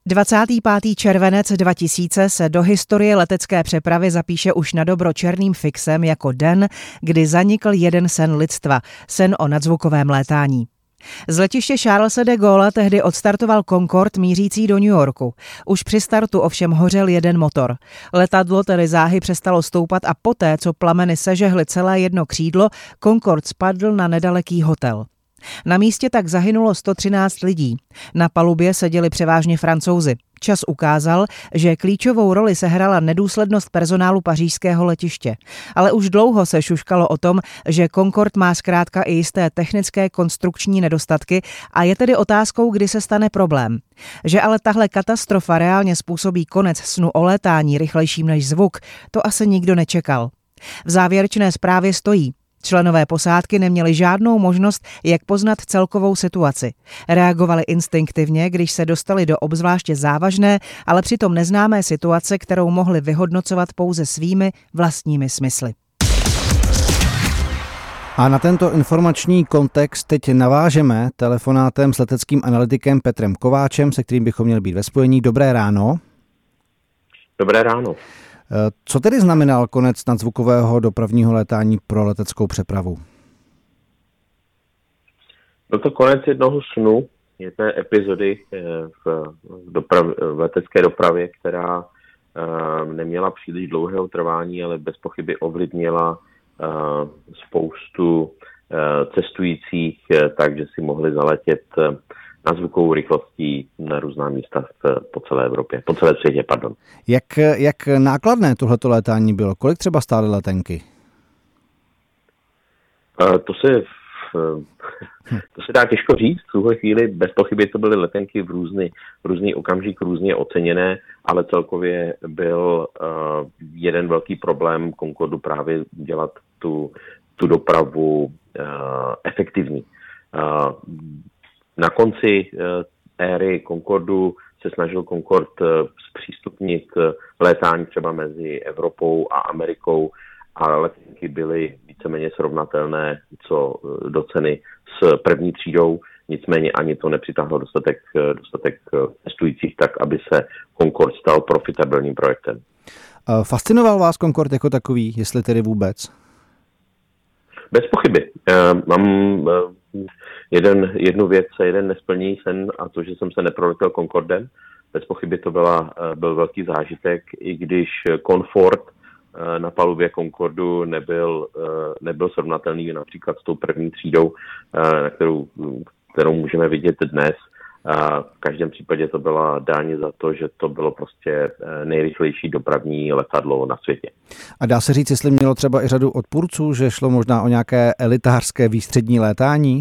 25. červenec 2000 se do historie letecké přepravy zapíše už na dobro černým fixem jako den, kdy zanikl jeden sen lidstva, sen o nadzvukovém létání. Z letiště Charlese de Gaulle tehdy odstartoval Concorde mířící do New Yorku. Už při startu ovšem hořel jeden motor. Letadlo tedy záhy přestalo stoupat a poté, co plameny sežehly celé jedno křídlo, Concorde spadl na nedaleký hotel. Na místě tak zahynulo 113 lidí. Na palubě seděli převážně Francouzi. Čas ukázal, že klíčovou roli sehrála nedůslednost personálu pařížského letiště. Ale už dlouho se šuškalo o tom, že Concorde má zkrátka i jisté technické konstrukční nedostatky a je tedy otázkou, kdy se stane problém. Že ale tahle katastrofa reálně způsobí konec snu o létání rychlejším než zvuk, to asi nikdo nečekal. V závěrečné zprávě stojí: členové posádky neměli žádnou možnost, jak poznat celkovou situaci. Reagovali instinktivně, když se dostali do obzvláště závažné, ale přitom neznámé situace, kterou mohli vyhodnocovat pouze svými vlastními smysly. A na tento informační kontext teď navážeme telefonátem s leteckým analytikem Petrem Kováčem, se kterým bychom měli být ve spojení. Dobré ráno. Dobré ráno. Co tedy znamenal konec nadzvukového dopravního létání pro leteckou přepravu? Byl to konec jednoho snu, jedné epizody v letecké dopravě, která neměla příliš dlouhého trvání, ale bez pochyby ovlivnila spoustu cestujících, takže si mohli zaletět nadzvukovou rychlostí na různá místa po celé Evropě, po celé světě, pardon. Jak nákladné tohleto létání bylo? Kolik třeba stály letenky? To se dá těžko říct. V tuhle chvíli bez pochyby to byly letenky v různý okamžik, různě oceněné, ale celkově byl jeden velký problém Concordu právě dělat tu dopravu efektivní. Na konci éry Concordu se snažil Concorde zpřístupnit létání třeba mezi Evropou a Amerikou, a letenky byly víceméně srovnatelné co do ceny s první třídou, nicméně ani to nepřitáhlo dostatek cestujících tak, aby se Concorde stal profitabilním projektem. Fascinoval vás Concorde jako takový, jestli tedy vůbec? Bez pochyby. Mám jednu věc, jeden nesplněný sen, a to, že jsem se neproletěl Concordem. Bez pochyby to byl velký zážitek, i když komfort na palubě Concordu nebyl srovnatelný například s tou první třídou, kterou můžeme vidět dnes. V každém případě to byla dáň za to, že to bylo prostě nejrychlejší dopravní letadlo na světě. A dá se říct, jestli mělo třeba i řadu odpůrců, že šlo možná o nějaké elitářské výstřední létání?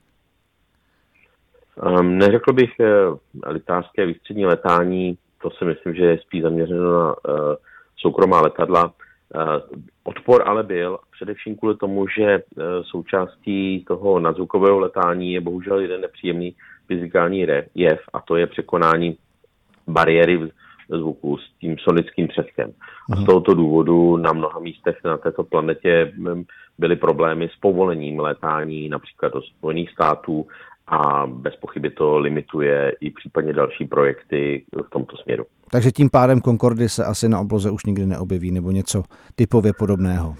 Neřekl bych elitářské výstřední létání, to si myslím, že je spíš zaměřeno na soukromá letadla. Odpor ale byl především kvůli tomu, že součástí toho nadzvukového letání je bohužel jeden nepříjemný fyzikální jev, a to je překonání bariéry zvuku s tím sonickým třeskem. A z tohoto důvodu na mnoha místech na této planetě byly problémy s povolením létání například do Spojených států, a bez pochyby to limituje i případně další projekty v tomto směru. Takže tím pádem Concordy se asi na obloze už nikdy neobjeví, nebo něco typově podobného?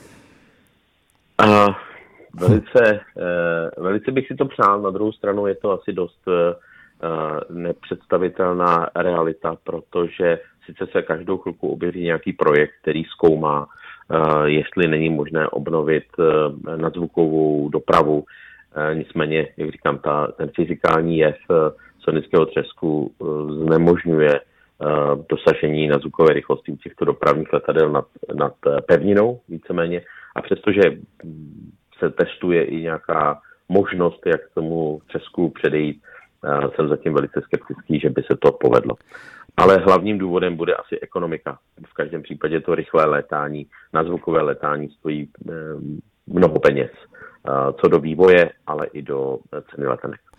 Velice bych si to přál. Na druhou stranu je to asi dost nepředstavitelná realita, protože sice se každou chvilku objeví nějaký projekt, který zkoumá, jestli není možné obnovit nadzvukovou dopravu. Nicméně, jak říkám, ten fyzikální jev sonického třesku znemožňuje dosažení nadzvukové rychlosti u těchto dopravních letadel nad pevninou víceméně. A přestože se testuje i nějaká možnost, jak k tomu třesku předejít, jsem zatím velice skeptický, že by se to povedlo. Ale hlavním důvodem bude asi ekonomika. V každém případě to rychlé létání, nadzvukové létání stojí mnoho peněz. Co do vývoje, ale i do ceny letenek.